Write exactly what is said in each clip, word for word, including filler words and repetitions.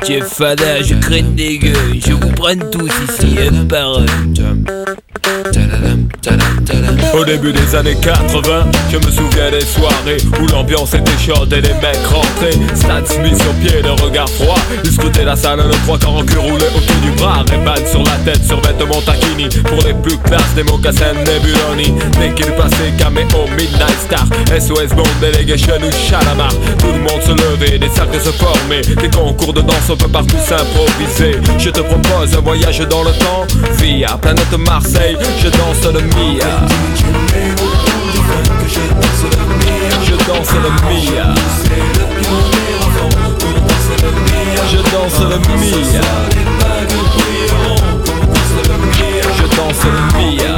Tu es fada, je crains des gueules, je vous prends tous ici, un par un. Au début des années quatre-vingts, je me souviens des soirées où l'ambiance était chaude et les mecs rentraient. Stan Smith sur pied, le regard froid, ils scrutaient la salle, le trois quarts en cul roulé autour du bras. Ray-Ban sur la tête, sur vêtements taquini, pour les plus classes, des mocassins Nebuloni. Dès qu'il passait, caméo, Midnight Star, S O S Bond, Delegation ou Chalamar. Tout le monde se levait, des cercles se formaient, des concours de danse, on peut partout s'improviser. Je te propose un voyage dans le temps, via planète Marseille, je danse le Mia. Je danse le Mia. Je danse le Mia. Je danse le Mia.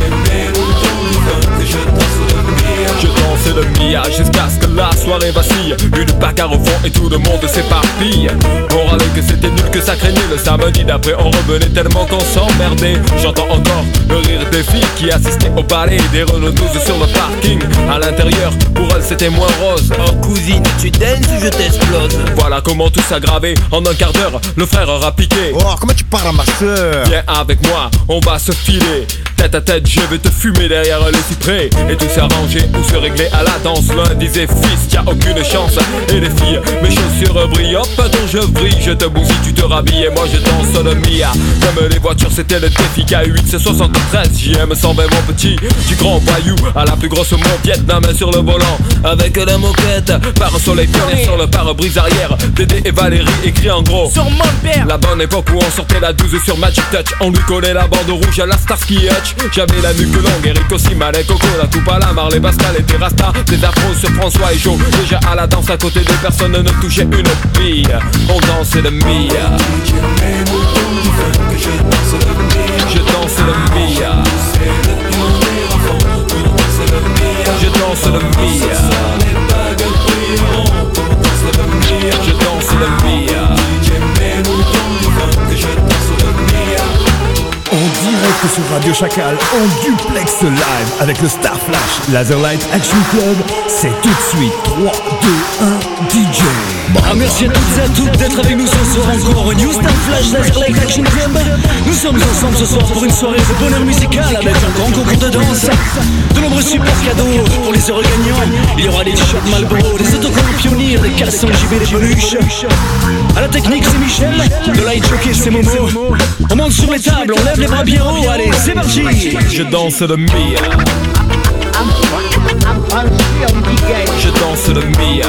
Je danse le Mia jusqu'à ce que la soirée vacille. Une bagarre au fond et tout le monde s'éparpille. On râlait que c'était nul, que ça craignait. Le samedi d'après on revenait tellement qu'on s'emmerdait. J'entends encore le rire des filles qui assistaient au ballet des Renault douze sur le parking. À l'intérieur, pour elles c'était moins rose. Oh cousine, tu danses ou je t'explose? Voilà comment tout s'aggravait. En un quart d'heure, le frère aura piqué. Oh, comment tu parles à ma soeur? Viens avec moi, on va se filer. Tête à tête, je vais te fumer derrière les cyprès. Et tout s'arranger ou se régler à la danse. L'un disait fils, y'a aucune chance. Et les filles, mes chaussures brillent. Hop, dont je brille, je te bousille, tu te rhabilles. Et moi je danse le Mia. Comme les voitures, c'était le défi K huit, c'est soixante-treize. J M cent vingt, mon petit. Du grand voyou à la plus grosse mon Vietnam sur le volant. Avec la moquette, par soleil pionnier sur le pare-brise arrière. Dédé et Valérie écrit en gros sur mon père. La bonne époque où on sortait la douze sur Magic Touch. On lui collait la bande rouge à la Starsky Hutch. J'avais la nuque longue, Eric aussi, Malek, Coco, la Toupa, la Marley, Pascal et Terrasta. Des afros sur François et Joe. Déjà à la danse à côté de personne ne touchait une bille. On dansait le Mia. Je danse le Mia. Je danse le Mia. Je danse le Mia. En direct sur Radio Chacal, en duplex live avec le Star Flash Laserlight Action Club. C'est tout de suite trois, deux, un, D J. Ah, merci à toutes et à toutes d'être avec nous ce soir encore au New Star Flash Laserlight Action Club. Nous sommes ensemble ce soir pour une soirée de bonheur musical avec un grand concours de danse, de nombreux super cadeaux pour les heureux gagnants. Il y aura des t-shirts Marlboro, des autocollants Pionnier, des caleçons J B, des peluches. À la technique c'est Michel, de light jockey c'est Momo. On monte sur les tables, on lève les bras bien haut, allez c'est parti. Je danse le Mia. Je danse le Mia.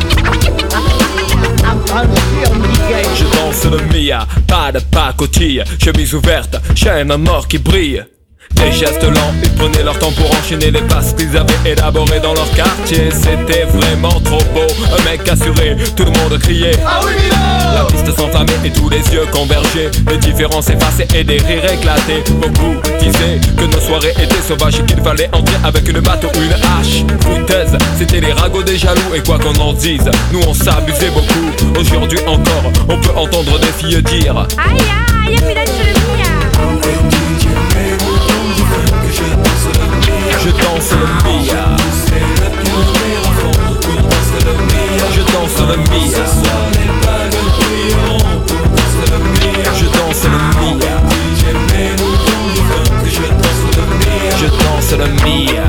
Je danse le Mia, pas de pacotille, chemise ouverte, chaîne en or qui brille. Des gestes lents, ils prenaient leur temps pour enchaîner les passes qu'ils avaient élaborées dans leur quartier. C'était vraiment trop beau, un mec assuré, tout le monde criait ah oui Milo. La piste s'enflammait et tous les yeux convergeaient. Les différences effacées et des rires éclatés. Beaucoup disaient que nos soirées étaient sauvages et qu'il fallait entrer avec une batte ou une hache. Foutaise, c'était les ragots des jaloux et quoi qu'on en dise, nous on s'abusait beaucoup. Aujourd'hui encore, on peut entendre des filles dire aïe aïe, puis là c'est le Mia. Je danse le Mia. Je danse le Mia. Je danse le Mia. Je danse le Mia.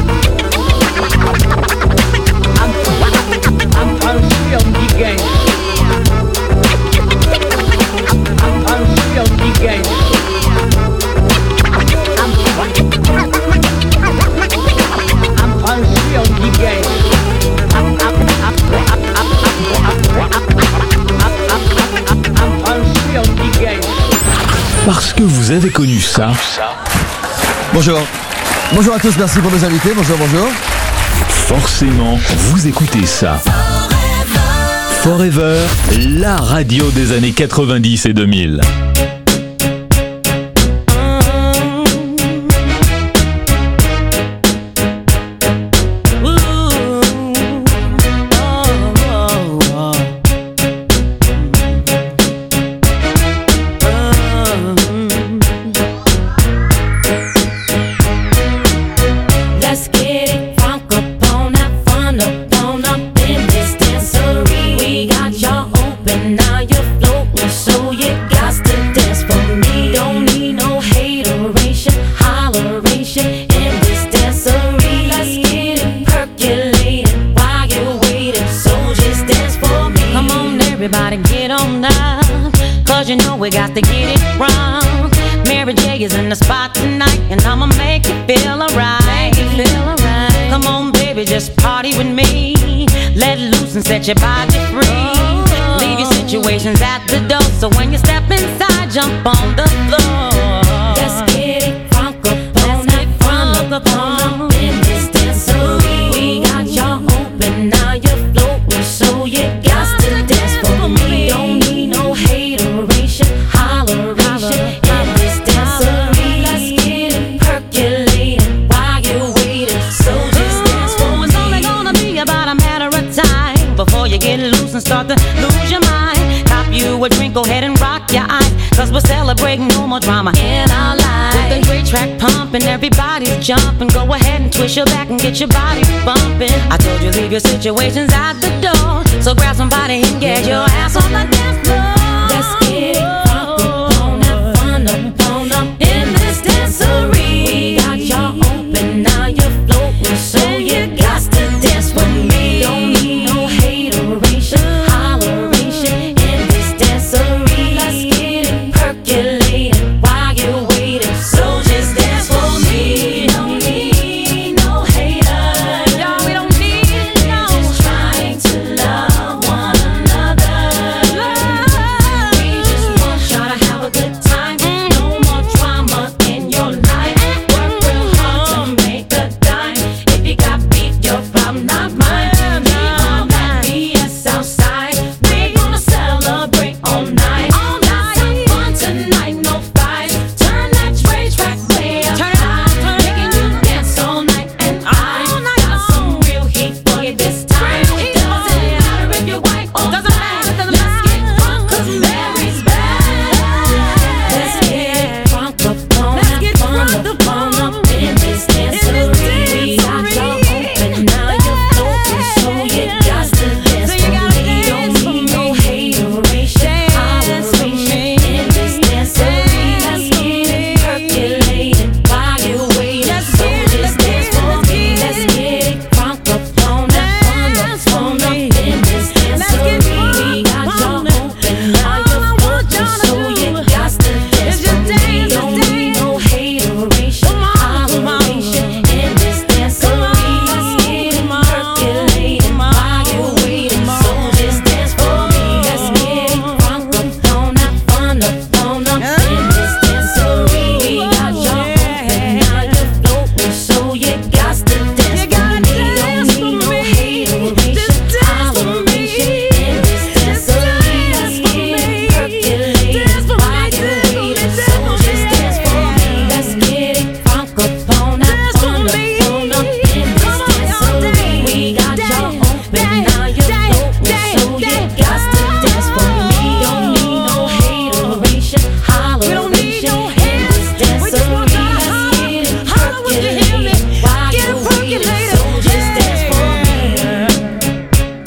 Parce que vous avez connu ça. Bonjour. Bonjour à tous, merci pour nos invités. Bonjour, bonjour. Forcément, vous écoutez ça. Forever, la radio des années quatre-vingt-dix et deux mille. Now you're floating. this dance for me. Come on, everybody, get on up, cause you know we got to get it wrong. Mary J is in the spot tonight, and I'ma make you feel alright. Feel alright. Come on, baby, just party with me. Let loose and set your body free. Oh. Leave your situations at the door, so when you step inside, jump on the floor. Let's get it crunk up on that front up on in this dancery. We got y'all open, now you're floating, so you got to dance for me. Don't need no hateration, holleration in this dancery. Let's get it percolating while you're waiting, so just dance for me. It's only gonna be about a matter of time before you get loose and start to lose your mind. Cop you a drink, go ahead and rock your eyes, cause we're celebrating no more drama in our lives. With the great track pumping, everybody's jumping. Go ahead and twist your back and get your body bumping. I told you leave your situations at the door, so grab somebody and get your ass on the dance floor. Let's get it crunk up on that fun up on up in this dancery. We got y'all open, now you're floating, so you got to dance with me. Don't need no hateration, holleration in this dancery. Let's get it percolating while you're waiting, so just dance for me. Don't need no haters, Y'all, we don't need no. just trying to love one another. We just want y'all to have a good time. No more drama in your life. Work real hard to make a dime. If you got beef, your problem, not mine. Leave all that B S outside. We're gonna celebrate all night. Got some fun tonight, no fights. Turn that train track way up high, making you dance all night. And I got some real heat for you this time. Doesn't matter if you're white or black. Let's get crunk 'cause Mary's back. Let's get crunk up on that fun up on up in this dancery. We got y'all open, now you're floating, so you got to dance for me. Don't need no hateration, holleration in this dancery. Let's get it percolating while you're waiting, so just dance for me. Let's get it crunk up on that fun up on up in this dancery. We got y'all open, now you're floating, so you got to dance for me. Don't need no hateration, holleration in this dancery. Let's get it percolating while you're waiting, so just dance for me. Let's get it crunk up on that fun up on up in this dancery. We got y'all open, now you're floating, so you got to dance for me. Don't need no hateration, holleration in this dancery. Let's get it percolating while you're waiting, so just dance for me. Let's get it crunk up on that fun up on up in this dancery. We got y'all open, now you're floating, so you got to dance for me. Don't need no hateration, holleration in this dancery. Let's get it percolating while you're waiting, so just dance for me.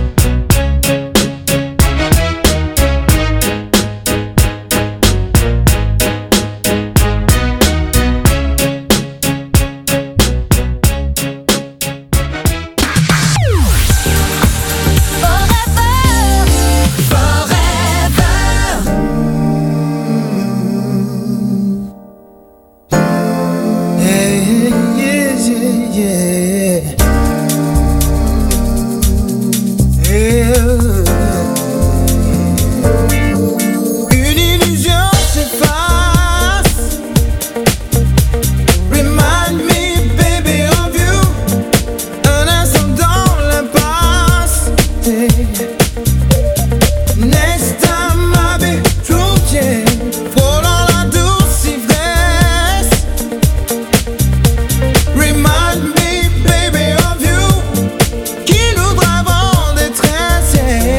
Une illusion s'efface. Remind me, baby, of you. Un instant dans l'impasse. Next time I'll be true, yeah. Frôlant la douce ivresse. Remind me, baby, of you. Qui nous drive en détresse, yeah.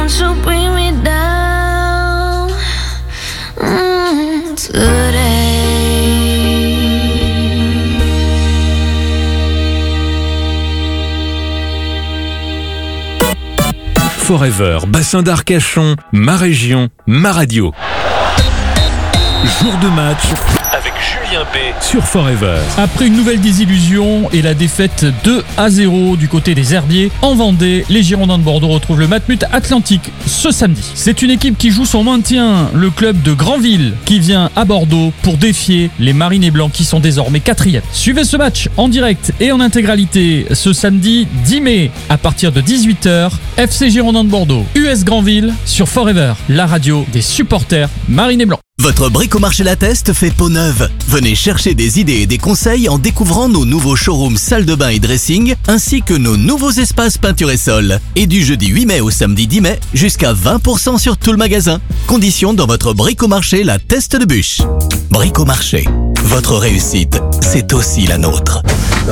she'll bring me down mm, today. Forever, bassin d'Arcachon, ma région, ma radio. Jour de match avec Julien B sur Forever. Après une nouvelle désillusion et la défaite deux à zéro du côté des Herbiers, en Vendée, les Girondins de Bordeaux retrouvent le Matmut Atlantique ce samedi. C'est une équipe qui joue son maintien, le club de Granville, qui vient à Bordeaux pour défier les Marinés Blancs qui sont désormais quatrième. Suivez ce match en direct et en intégralité ce samedi dix mai à partir de dix-huit heures, F C Girondins de Bordeaux, U S Granville sur Forever, la radio des supporters Marinés Blancs. Votre Bricomarché La Teste fait peau neuve. Venez chercher des idées et des conseils en découvrant nos nouveaux showrooms salle de bain et dressing, ainsi que nos nouveaux espaces peinture et sol. Et du jeudi huit mai au samedi dix mai, jusqu'à vingt pour cent sur tout le magasin. Conditions dans votre Bricomarché La Teste de Bûche. Bricomarché, votre réussite, c'est aussi la nôtre.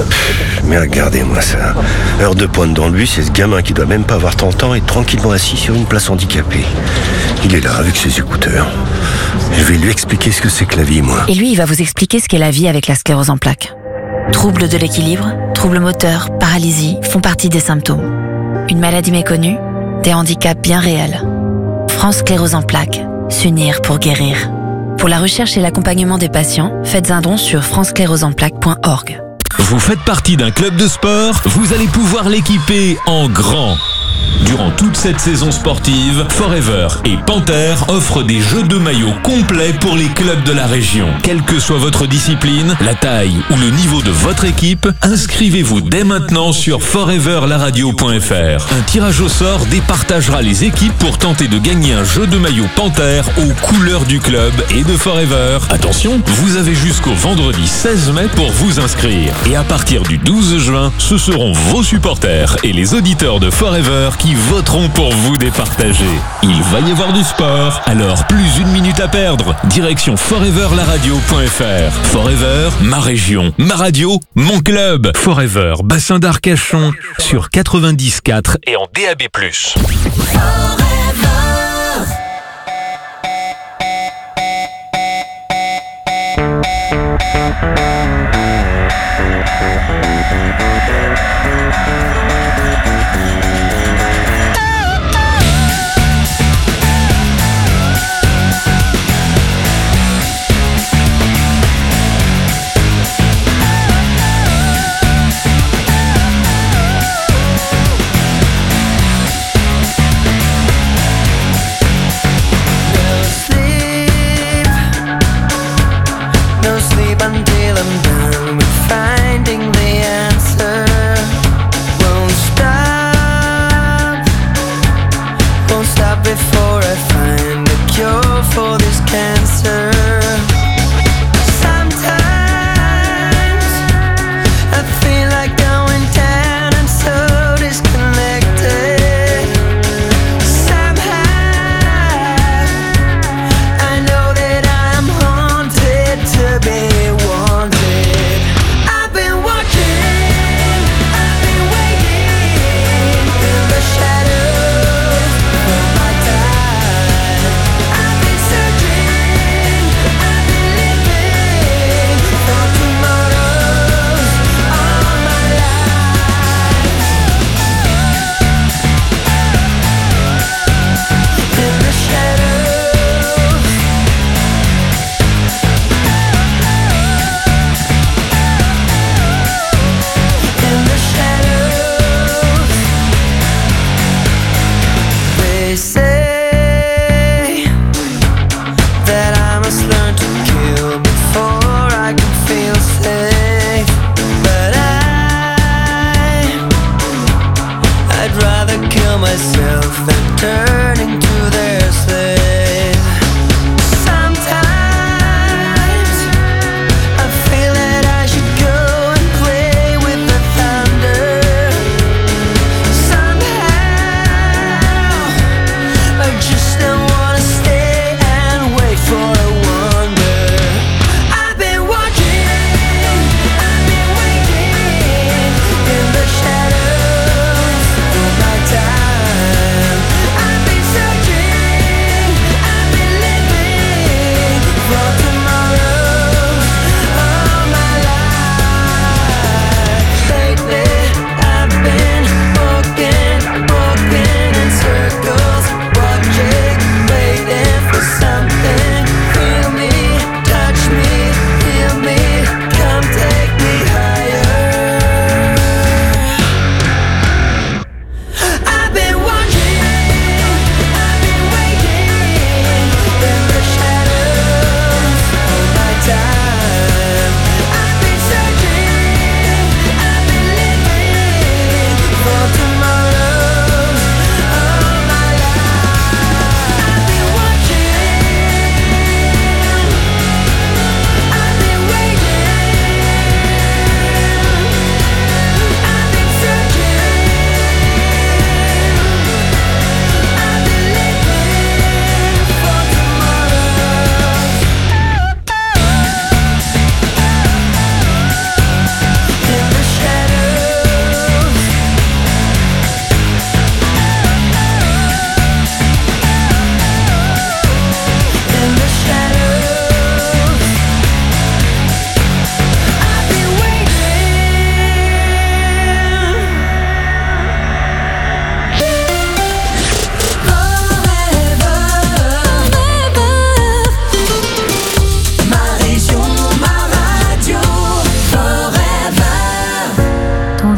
Mais regardez-moi ça. Heure de pointe dans le bus, et ce gamin qui doit même pas avoir trente ans est tranquillement assis sur une place handicapée. Il est là avec ses écouteurs. Je vais lui expliquer ce que c'est que la vie, moi. Et lui, il va vous expliquer ce qu'est la vie avec la sclérose en plaques. Troubles de l'équilibre, troubles moteurs, paralysie font partie des symptômes. Une maladie méconnue, des handicaps bien réels. France Sclérose en plaques, s'unir pour guérir. Pour la recherche et l'accompagnement des patients, faites un don sur france sclérose en plaques point org. Vous faites partie d'un club de sport, vous allez pouvoir l'équiper en grand. Durant toute cette saison sportive, Forever et Panther offrent des jeux de maillots complets pour les clubs de la région. Quelle que soit votre discipline, la taille ou le niveau de votre équipe, inscrivez-vous dès maintenant sur forever la radio point f r. Un tirage au sort départagera les équipes pour tenter de gagner un jeu de maillot Panther aux couleurs du club et de Forever. Attention, vous avez jusqu'au vendredi seize mai pour vous inscrire. Et à partir du douze juin, ce seront vos supporters et les auditeurs de Forever qui voteront pour vous départager. Il va y avoir du sport, alors plus une minute à perdre. Direction forever la radio point f r. Forever, ma région, ma radio, mon club. Forever, bassin d'Arcachon, sur quatre-vingt-dix virgule quatre et en D A B plus. I've been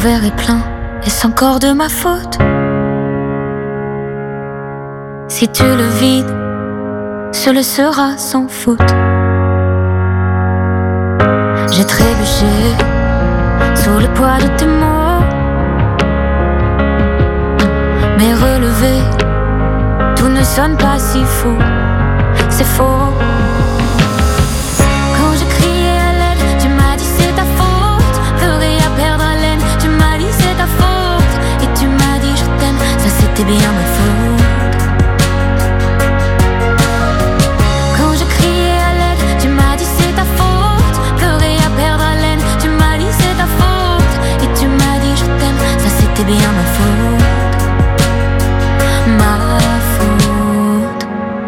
verre est plein, est-ce encore de ma faute? Si tu le vides, ce le sera sans faute. J'ai trébuché sous le poids de tes mots, mais relevé, tout ne sonne pas si faux. C'est faux. Quand j'ai crié à l'aide, tu m'as dit c'est ta faute. Pleurer à perdre haleine, tu m'as dit c'est ta faute. Et tu m'as dit je t'aime, ça c'était bien ma faute. Quand j'ai crié à l'aide, tu m'as dit c'est ta faute. Pleurer à perdre haleine, tu m'as dit c'est ta faute. Et tu m'as dit je t'aime, ça c'était bien ma faute. Ma faute.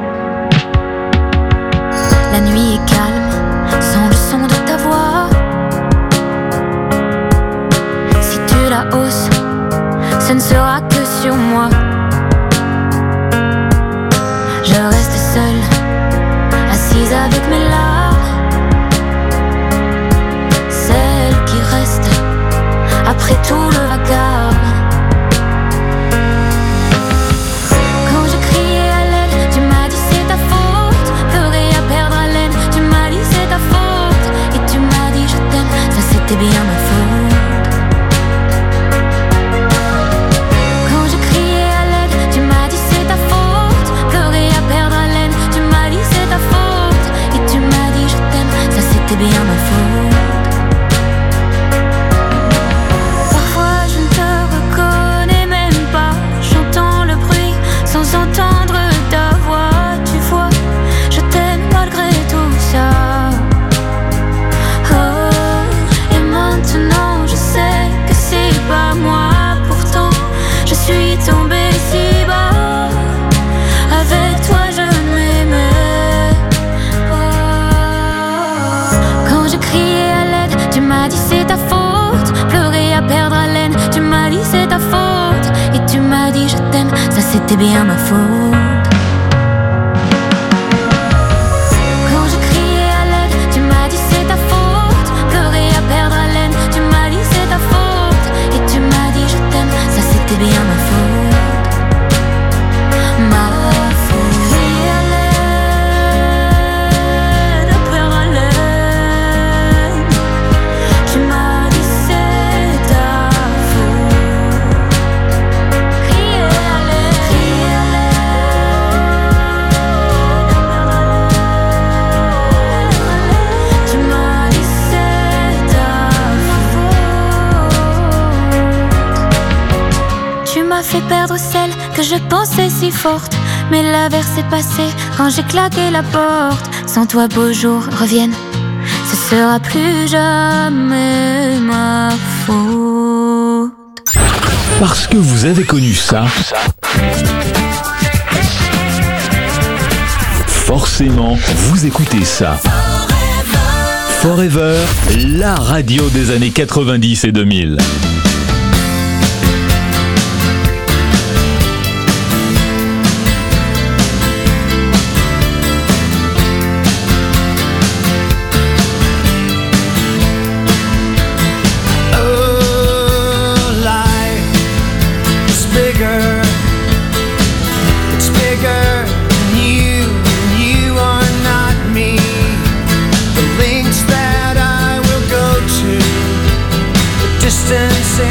La nuit est calme, sans le son de ta voix. Si tu la hausses, ce ne sera que sur moi. Je reste seule, assise avec mes larmes, celle qui reste après tout le vacarme. Quand j'ai crié à l'aide, tu m'as dit c'est ta faute. Pleurer à perdre haleine, tu m'as dit c'est ta faute. Et tu m'as dit je t'aime, ça c'était bien ma faute. Quand j'ai crié à l'aide, tu m'as dit c'est ta faute. Pleurer à perdre haleine, tu m'as dit c'est ta faute. Et tu m'as dit je t'aime, ça c'était bien ma faute. Parfois je ne te reconnais même pas. J'entends le bruit sans entendre ta voix. Tu vois, je t'aime malgré tout ça. Oh, et maintenant je sais que c'est pas moi. Pourtant je suis tombée si bas. Avec toi je ne m'aimais pas. Quand j'ai crié à l'aide, tu m'as dit c'est ta faute. Pleurer à perdre haleine, tu m'as dit c'est ta faute. Et tu m'as dit je t'aime, ça c'était bien ma faute. Quand j'ai crié à l'aide, tu m'as dit c'est ta faute. Pleurer à perdre haleine, tu m'as dit c'est ta faute. Et tu m'as dit je t'aime, ça c'était bien ma faute. Ma faute. Crier à l'aide, à perdre haleine, tu m'as dit c'est ta faute. Crier à l'aide, crier à l'aide, à perdre haleine, tu m'as dit c'est ta faute. Tu m'as fait perdre celle que je pensais si forte, mais l'averse est passée quand j'ai claqué la porte. Sans toi beaux jours reviennent, ce sera plus jamais ma faute. Parce que vous avez connu ça, forcément, vous écoutez ça. Forever, la radio des années quatre-vingt-dix et deux mille. Distance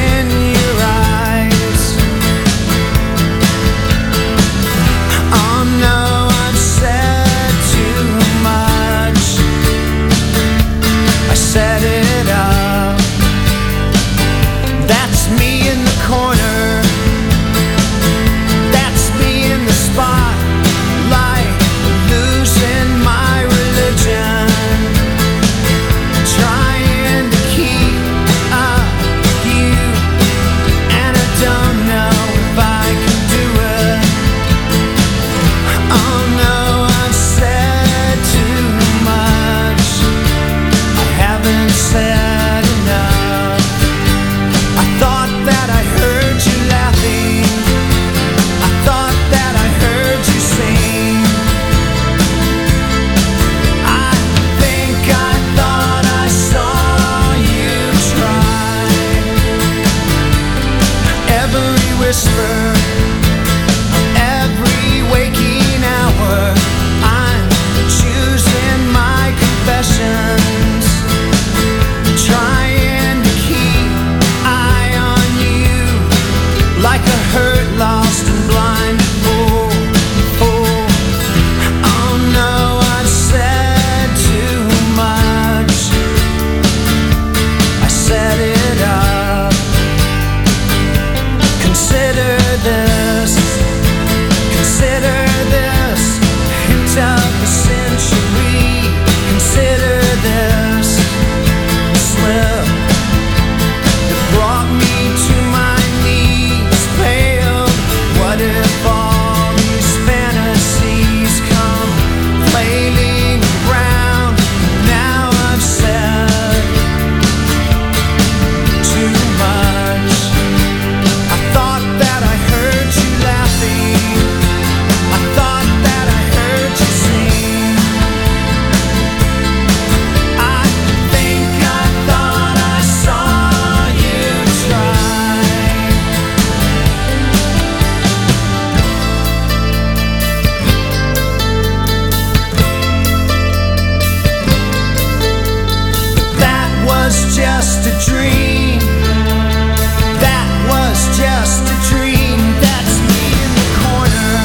dream. That was just a dream. That's me in the corner.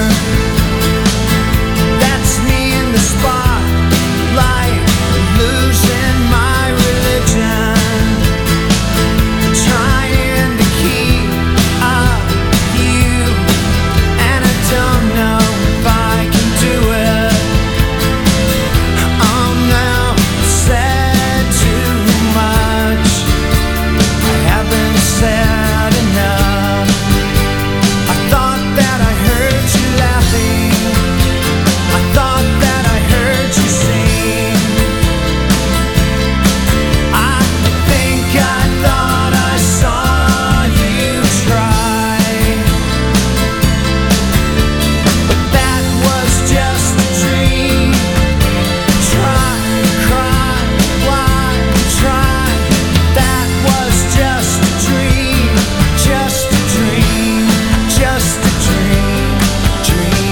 That's me in the spotlight, losing my religion, trying to keep up with you, and I don't know if I can do it. I'm now said too much. I haven't said enough. I thought that I heard you laughing. I thought that I heard you sing. I think I thought I saw you try. But that was just a dream. Try, cry, why try? That was just a dream. Just a dream. Just a dream. Dream.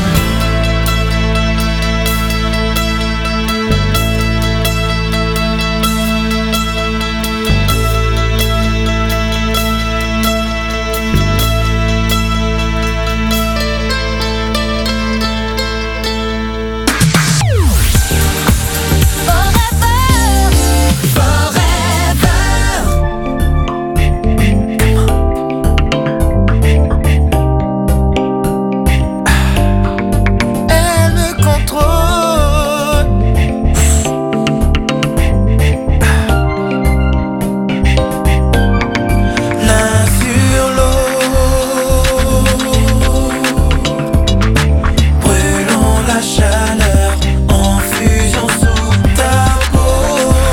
Elle me contrôle. L'un sur l'autre, brûlons la chaleur en fusion sous ta peau.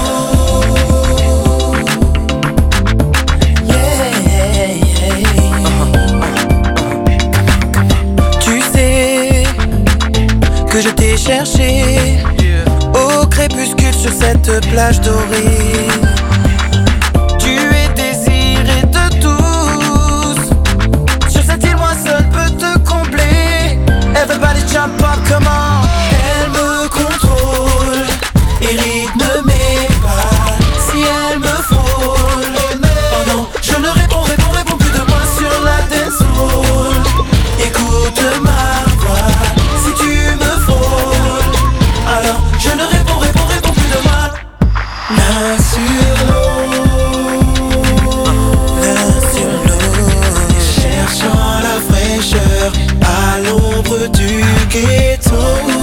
Yeah, yeah. Tu sais que je t'ai cherché au crépuscule sur cette plage dorée. Tu es désiré de tous. Sur cette île, moi seul peux te combler. Everybody jump up, come on. Elle me contrôle et rythme mes pas. Si elle me frôle, oh non, je ne réponds, réponds, réponds plus de moi sur la dance floor. Écoute ma voix, si tu me frôles, alors je ne réponds, réponds, réponds plus de moi. L'un sur l'autre, l'un sur l'autre, cherchant la fraîcheur à l'ombre du ghetto.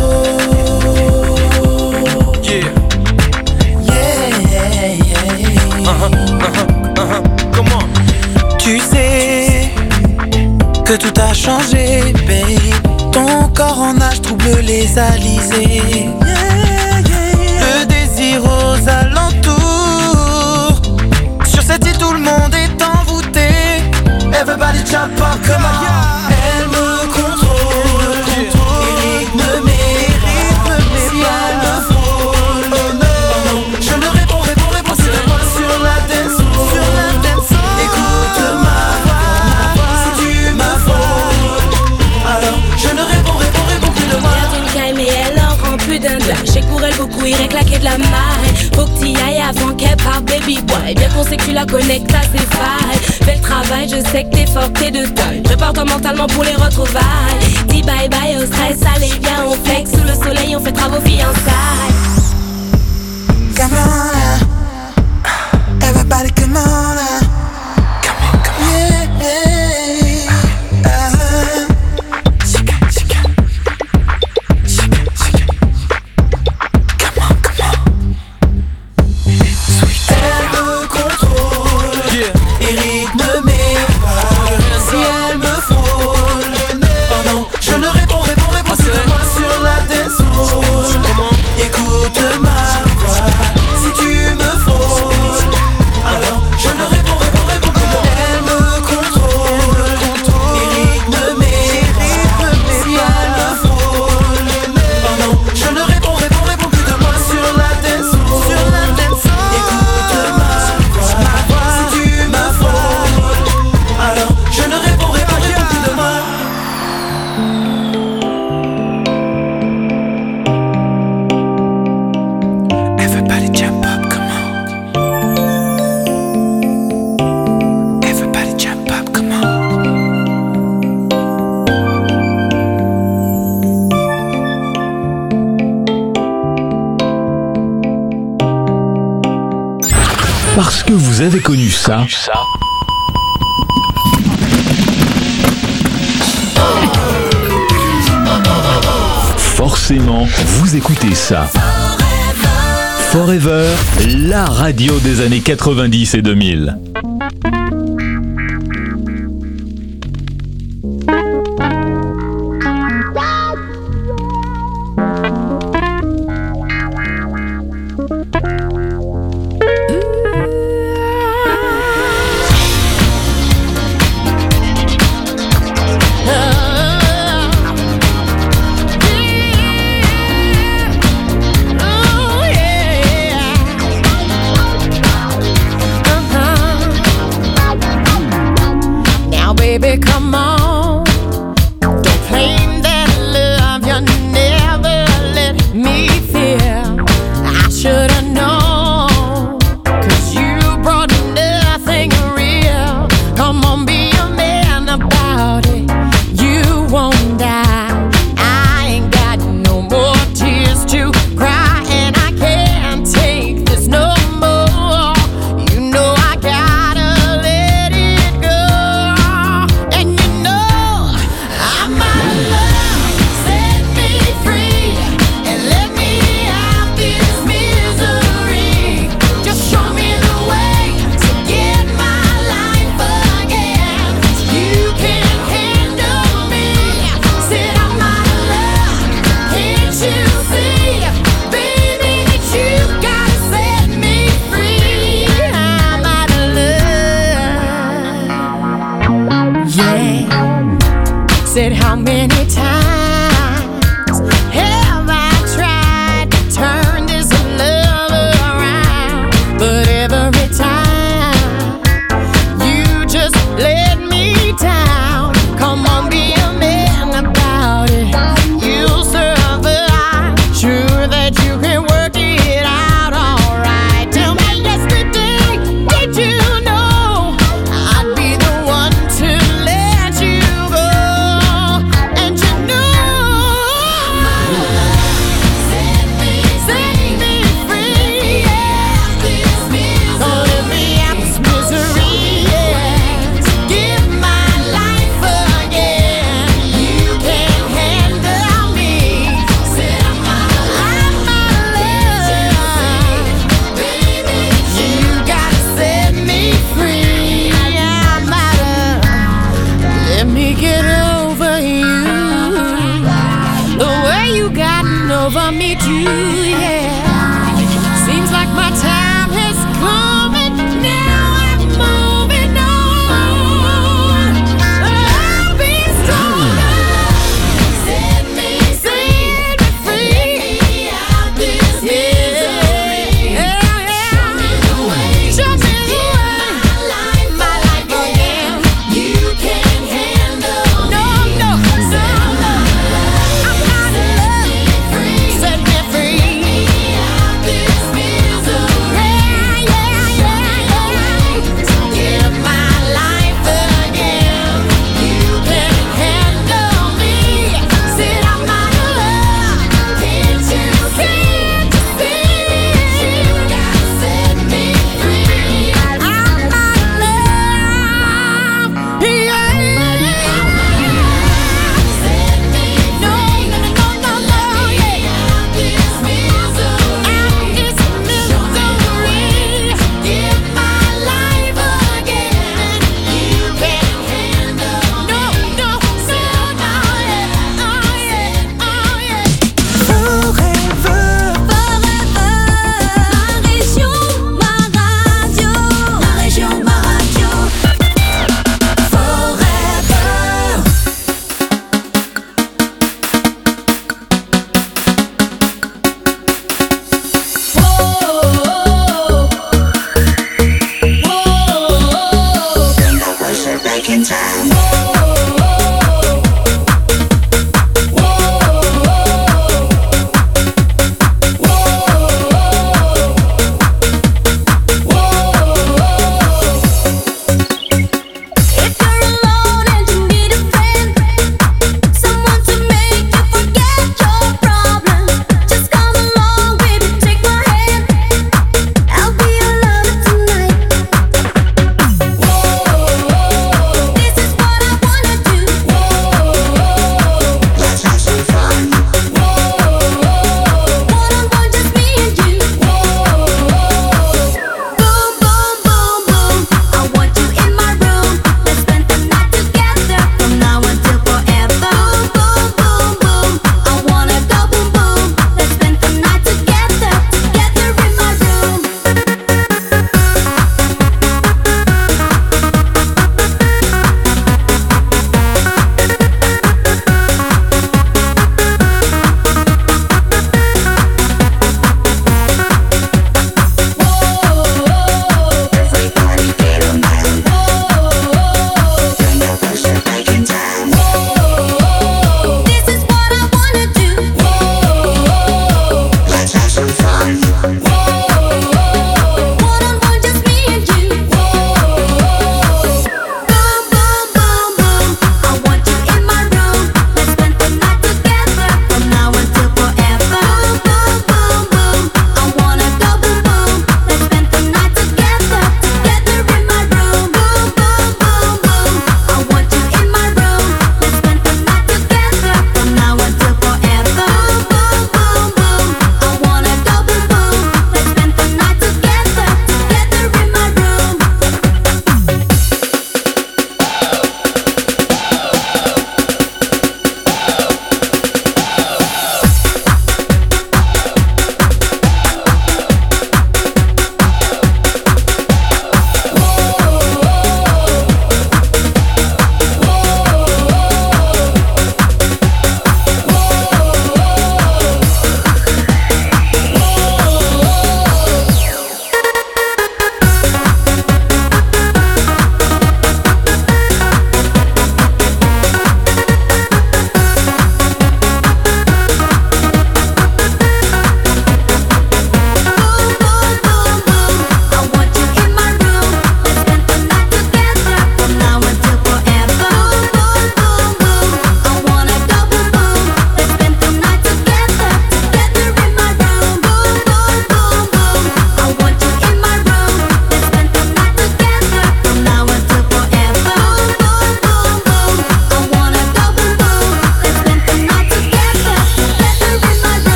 Yeah, yeah, yeah. Uh-huh, uh-huh, uh-huh. Comment? Tu sais que tout a changé, babe. Ton corps en nage trouble les alizés. Le désir aux alentours. Sur cette île, tout le monde est envoûté. Everybody jump up, come on. Elle me contrôle et rythme mes rythmes. Si elle me frôle, oh non, je ne réponds, réponds, réponds plus de moi sur la dance floor. Écoute ma voix, si tu me frôles, alors je ne réponds, réponds, réponds plus de moi. Regarde une caille mais elle en rend plus d'un doigt. Je sais que pour elle beaucoup irait claquer de la marée. Faut que t'y ailles avant qu'elle parte, baby boy. Bien qu'on sait que tu la connectes à ses failles. Fais le travail, je sais que t'es fort, t'es de taille. Prépare-toi mentalement pour les retrouvailles. Dis bye bye au stress, allez viens on flex. Sous le soleil on fait travaux fiançailles. Come on, everybody come on, come on, come on. Yeah, uh, shake it, shake it, shake it, shake it. Come on, come on. Sweet. Elle me contrôle et rythme mes pas. Si elle me frôle, oh non, Parce que vous avez connu ça. Forcément, vous écoutez ça. Forever, la radio des années quatre-vingt-dix et deux mille. Baby, come on. Don't claim that love you never let me feel. I should've known, 'cause you brought nothing real. Come on, be a man about it. You won't die. I ain't got no more tears to cry, and I can't take this no more. You know I gotta let it go. Said how many times have I tried to turn this love around, but every time you just let me down. Come on, be a man about it. You'll survive. Sure that you can work it out alright. Tell me yesterday, did you know I'd be the one to let you go? Over me too, yeah. Seems like my time has come, and now I'm moving on. I'll be stronger. Set me, set me free. Get me out this misery. Yeah, yeah. Show me the way. Show me the way. My life, my life again. You can't handle no, me. No, no. I'm not in love. Set me free.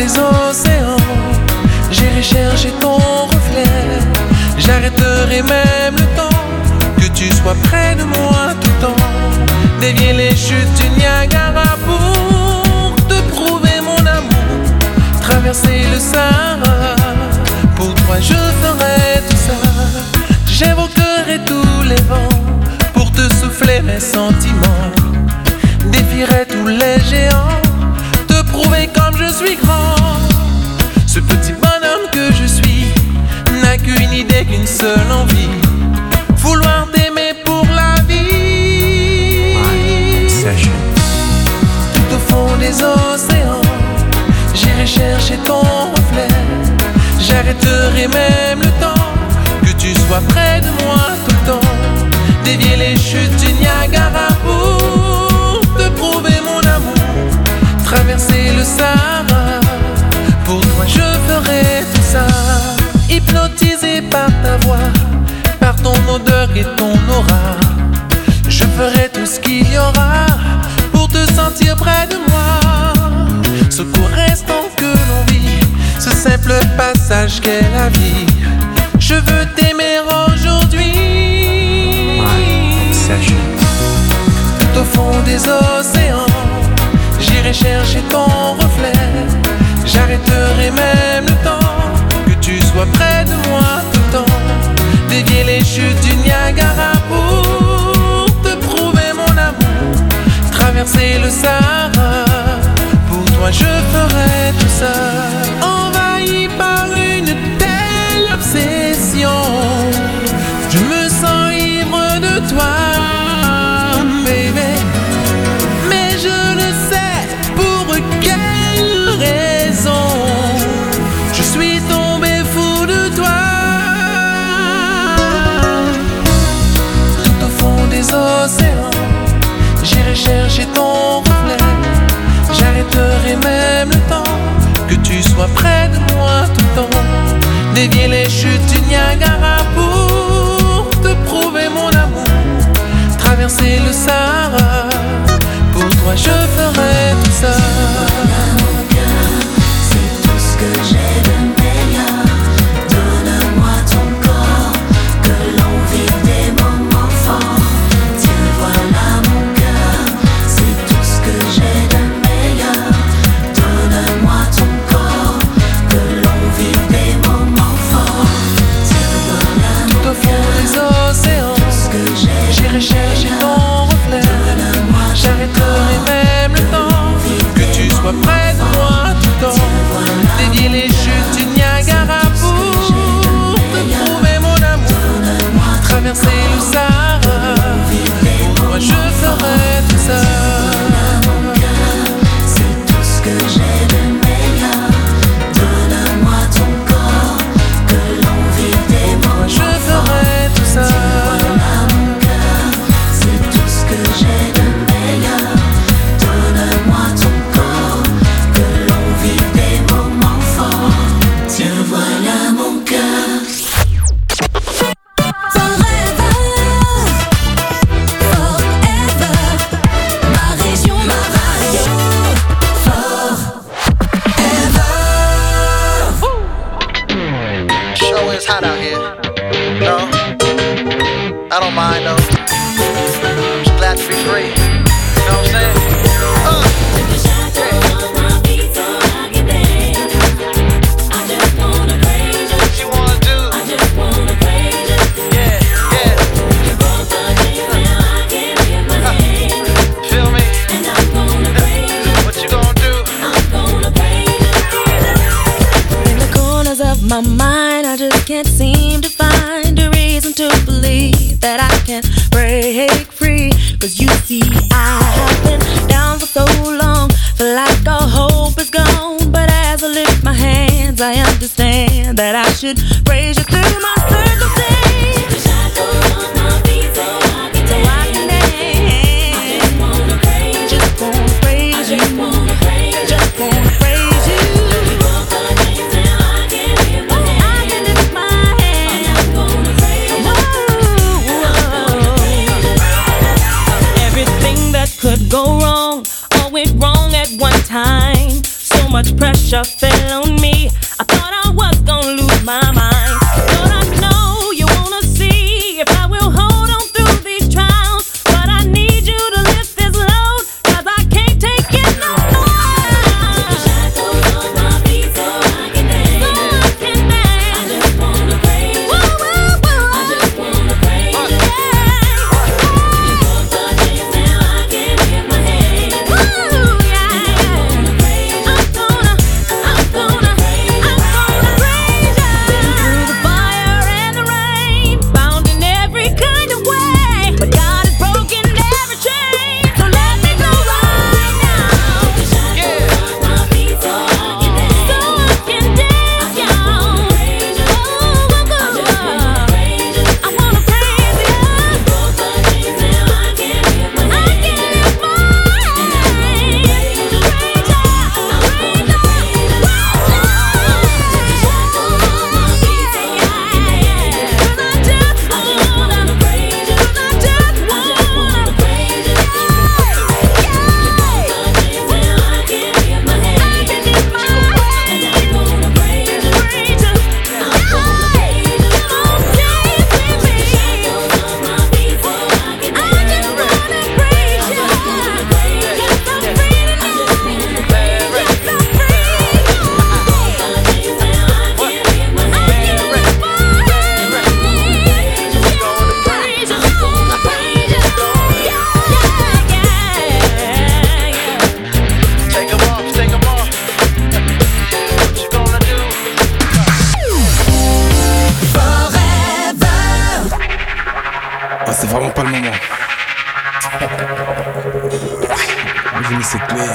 des océans, j'irai chercher ton reflet. J'arrêterai même le temps, que tu sois près de moi tout le temps. Dévier les chutes du Niagara pour te prouver mon amour. Traverser le Sahara, pour toi je ferai tout ça. J'évoquerai tous les vents pour te souffler mes sentiments. Défierai tous les géants, te prouver comme je suis grand. Ce petit bonhomme que je suis n'a qu'une idée, qu'une seule envie, vouloir t'aimer pour la vie. Tout au fond des océans, j'irai chercher ton reflet. J'arrêterai même le temps, que tu sois près de moi tout le temps. Dévier les chutes du Niagara pour te prouver mon amour. Traverser le Sahara, pour toi je ferai tout ça. Hypnotisé par ta voix, par ton odeur et ton aura, je ferai tout ce qu'il y aura pour te sentir près de moi. Ce court instant que l'on vit, ce simple passage qu'est la vie, je veux t'aimer aujourd'hui. Tout au fond des océans, j'irai chercher ton reflet. J'arrêterai même le temps, que tu sois près de moi tout le temps. Dévier les chutes du Niagara pour te prouver mon amour. Traverser le Sahara, pour toi je ferai tout ça. Envahi par une telle obsession, je me sens ivre de toi, baby. Mais je ne sais pour quelle raison je suis tombé fou de toi. Tout au fond des océans, j'irai chercher ton reflet. J'arrêterai même le temps, que tu sois près de moi tout le temps. Dévier les chutes du Niagara pour te prouver mon amour. Traverser le Sahara, pour toi je ferai tout ça. C'est tout ce que j'ai de meilleur. Donne-moi ton corps, que l'on vive des moments forts. Tiens, voilà mon cœur. C'est tout ce que j'ai de meilleur. Donne-moi ton corps, que l'on vive des moments forts. Tiens, voilà mon Tout au fond des océans, j'irai chercher ton reflet. J'arrêterai même le temps, que tu sois près de moi tout le temps. Dévier les chutes du Niagara pour te prouver mon amour. Traverser le Sahara, pour toi je ferai tout ça. C'est tout ce que j'ai de meilleur. Donne-moi ton corps, que l'on vive des moments. Je ferai tout ça. C'est tout ce que j'ai de meilleur. Donne-moi ton corps, que l'on vive des moments forts. Tiens, voilà mon cœur. Forever, forever, ma région, ma radio. Forever. Show is hot out here. No, I don't mind though. Just glad to be free. You know what I'm saying? Uh. What you wanna do? Yeah, yeah. Feel me? What you gonna do? In the corners of my mind, I just can't seem to find a reason to believe that I can break free. Cause you see, I have been down for so long, feel like all hope is gone. But as I lift my hands, I understand that I should praise you through my circumstance. Wish I could on my feet so I can dance. So I can dance. I just wanna praise you. Just wanna praise you. I just wanna praise you. Just wanna praise you. You broke the chains and I can lift my hands. I can lift my hands. I'm gonna praise you. And I'm gonna praise you. Everything that could go wrong, all went wrong at one time. So so much pressure fell on me. I thought I was gonna lose my mind. But I know you wanna see if I will hold on through these trials. But I need you to lift this load, cause I can't take it no more. The shackles on my feet so I can dance. So I can dance. I just wanna praise you. Woo, woo, woo. I just wanna praise you. Before the days now I can lift my hands. Woo, yeah. I'm gonna, I'm gonna, I'm gonna praise you. Been through the fire and the rain, bound in every kind of way, but God has broken every chain, so let me go right now. The shackles on my feet so I can dance. So I can dance, y'all. Oh, oh, oh. I wanna praise you. Before the days now I can lift my hands. I can lift my hands. Praise you, praise you, praise you. Take 'em off, take 'em off. What you gonna do? Ah, c'est vraiment pas le moment. J'ai mis cette clé.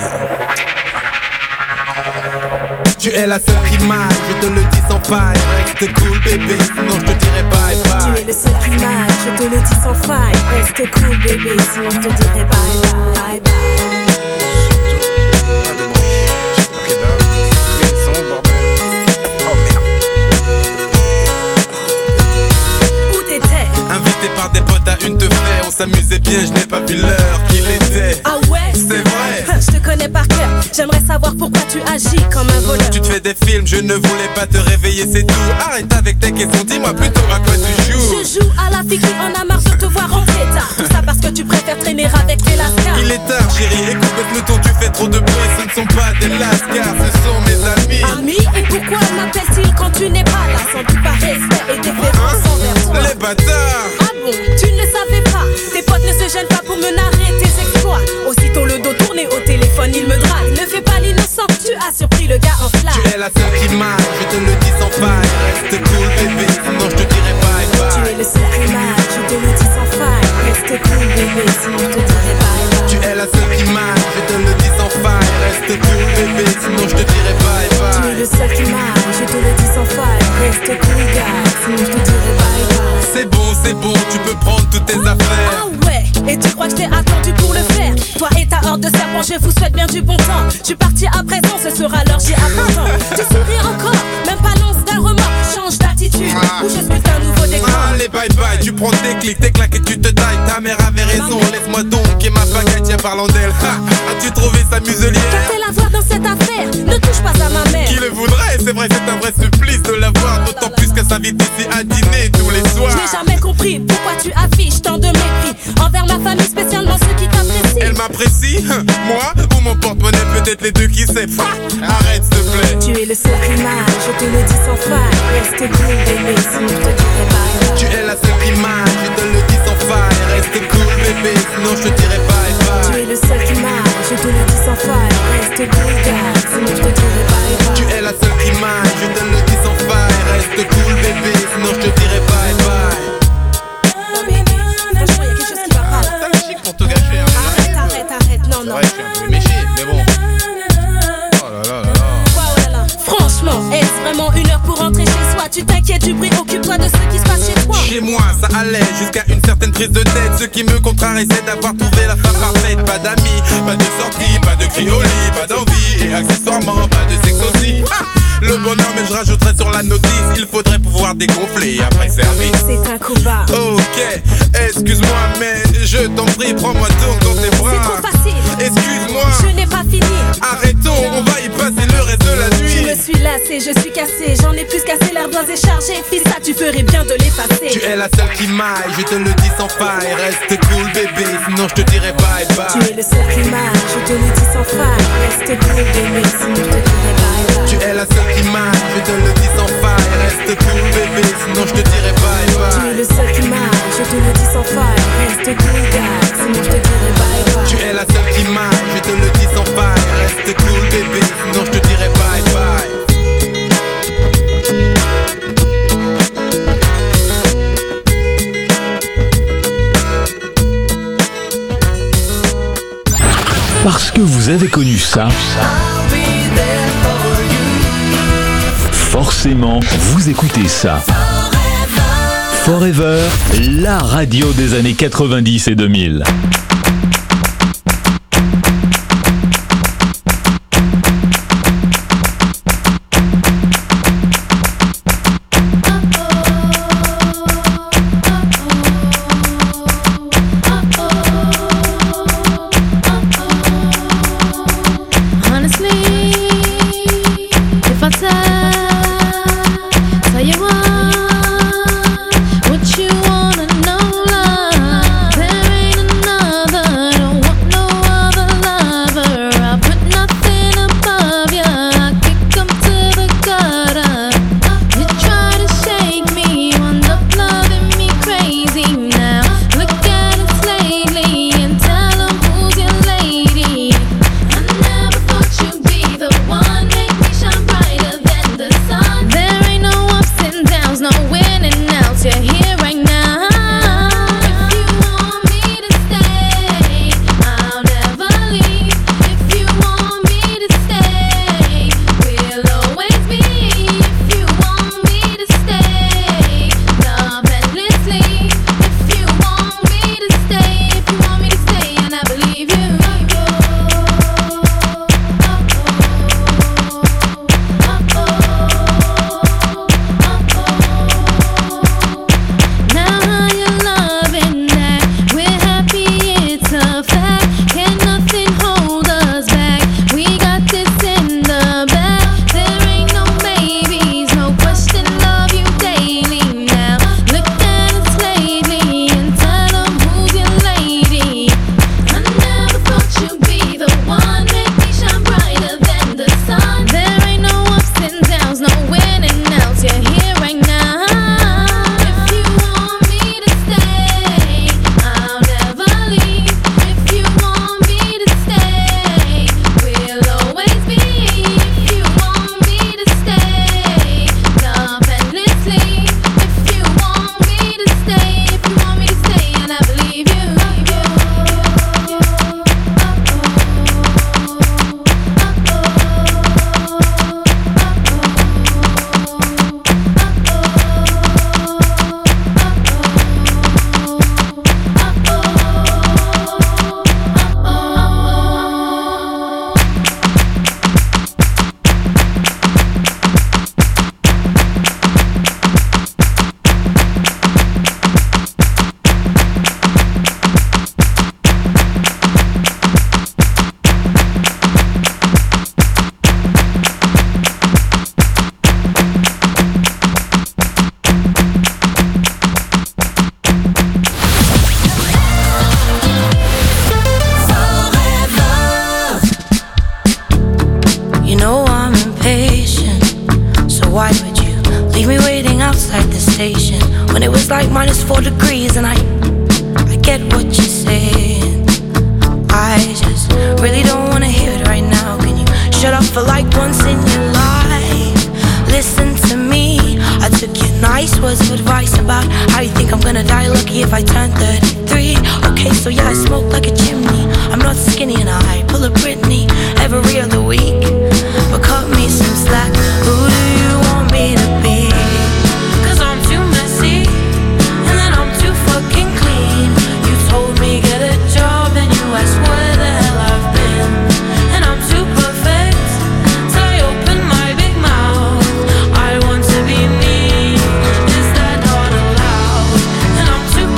Tu es la seule qui m'aille, je te le dis sans faille. Reste cool bébé, sinon je te dirai bye bye. Tu es le seul qui m'aille, je te le dis sans faille. Reste cool bébé, sinon je te dirai bye bye, bye bye. Où t'étais? Invité par des potes à une te fait, on s'amusait bien, je n'ai pas vu l'heure qu'il était. Ah ouais? C'est vrai. Je te connais par cœur, j'aimerais savoir pourquoi tu agis comme un voleur. Tu te fais des films, je ne voulais pas te réveiller, c'est tout. Arrête avec tes questions, dis-moi plutôt à quoi tu joues. Je joue à la fille qui en a marre de te voir rentrer tard. Tout ça parce que tu préfères traîner avec les lascars. Il est tard chérie, écoute le ton, tu fais trop de bruit. Ce ne sont pas des lascars, ce sont mes amis. Amis? Et pourquoi m'appellent-ils quand tu n'es pas là? Sans doute par respect et déférence envers toi. Les bâtards. Ah bon? Tu ne le savais pas? Tes potes ne se gênent pas pour me narrer tes exploits. Aussitôt le dos tourné au téléphone, il me drague. Ne fais pas l'innocent, tu as surpris le gars en flash. Tu es la seule qui m'aille, je te le dis sans faille. Reste cool bébé, sinon je te dirai bye bye. Tu es le seul qui m'aille, je te le dis sans faille. Reste cool bébé, sinon je te dirai bye bye. Tu es la seule qui m'aille, je te le dis sans faille. Reste cool bébé, sinon je te dirai bye bye. Tu es le seul qui m'aille, je te le dis sans faille. Reste cool gars, sinon je te dirai bye bye. C'est bon, c'est bon, tu peux prendre toutes tes affaires. Ah ouais, et tu crois que je t'ai attendu pour le faire? Toi et ta horde de serpents, je vous souhaite bien du bon temps. Je suis parti à présent, ce sera l'heure, j'y attends. Tu souris encore, même pas l'once d'un remords. Change d'attitude, ou je suis un nouveau décor. Allez bye bye, tu prends tes clics, tes claques et tu te tailles. Ta mère avait raison, laisse-moi donc et ma baguette, tiens parlant d'elle. Ha, as-tu trouvé sa muselière? Qu'a-t-elle à voir dans cette affaire? Ne touche pas à ma mère. Qui le voudrait? C'est vrai, c'est un vrai supplice de la voir. D'autant plus qu'elle s'invite ici à dîner tous les soirs. Je n'ai jamais compris pourquoi tu affiches tant de mépris envers ma famille, spécialement ceux qui t'apprécient. Elle m'apprécie? Moi? Ou mon porte-monnaie? Peut-être les deux, qui sait? Arrête s'il te plaît. Tu es le seul qui m'aille, je te le dis sans faille. Reste cool bébé, sinon je te dirai bye bye. Tu es la seule qui m'aille, je te le dis sans faille. Reste cool bébé, sinon je te dirai bye bye. Tu es le seul qui m'aille, je te le dis sans faille. Reste cool gars, sinon je te dirai bye bye. Tu es la seule qui m'aille, je te le dis sans faille. Reste cool bébé, sinon je te dirai bye bye. Non mais, franchement y'a quelque chose qui va pas. T'as le chic pour te gâcher hein. Arrête, arrête, arrête, non, non. Ouais, je suis un peu méché, mais bon. Oh là là là là. Wow, là là. Franchement, est-ce vraiment une heure pour rentrer chez soi? Tu t'inquiètes du bruit, occupe-toi de ce qui se passe chez toi. Chez moi, ça allait jusqu'à une certaine prise de tête. Ce qui me contrarie, c'est d'avoir trouvé la femme parfaite. Pas d'amis, pas de sortie, pas de cri au lit, pas d'envie. Et accessoirement, pas de sexe aussi. Ah, le bonheur, mais je rajouterais sur la notice. Il faudrait pouvoir dégonfler après service. C'est un coup bas. Ok, excuse-moi, mais je t'en prie, prends-moi donc dans tes bras. C'est trop facile. Excuse-moi, Je n'ai pas fini. arrêtons, on va y passer le suis lassée, je suis cassée. J'en ai plus cassé, l'ardoise est chargée. Fils, ça tu ferais bien de l'effacer. Tu es la seule qui m'aille, je te le dis sans faille. Reste cool bébé, sinon je te dirai bye bye. Tu es le seul qui m'aille, je te le dis sans faille. Reste cool bébé, sinon je te dirai bye bye. Tu es la seule qui m'aille, je te le dis sans faille. Reste cool bébé, sinon je te dirai bye bye. Tu es le seul qui m'aille, je te le dis sans faille. Reste cool gars, sinon je te dirai bye bye. Tu es la seule qui m'aille, je te le dis sans faille. Reste cool bébé, sinon je te dirai bye bye. Parce que vous avez connu ça, forcément, vous écoutez ça. Forever, la radio des années quatre-vingt-dix et deux mille.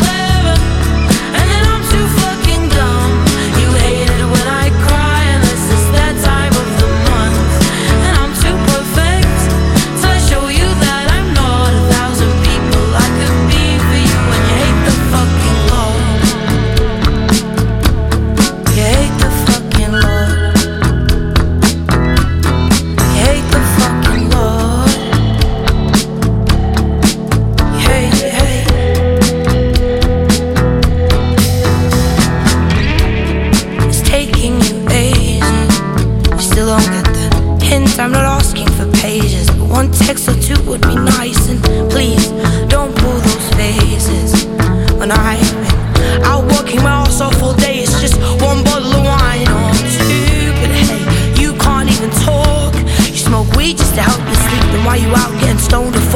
And then I'm too fucking dumb. You hate it when I cry unless don't get the hint. I'm not asking for pages, but one text or two would be nice. And please, don't pull those faces when I've been out working my ass off all day. It's just one bottle of wine or two, but hey, you can't even talk. You smoke weed just to help you sleep, then why you out getting stoned?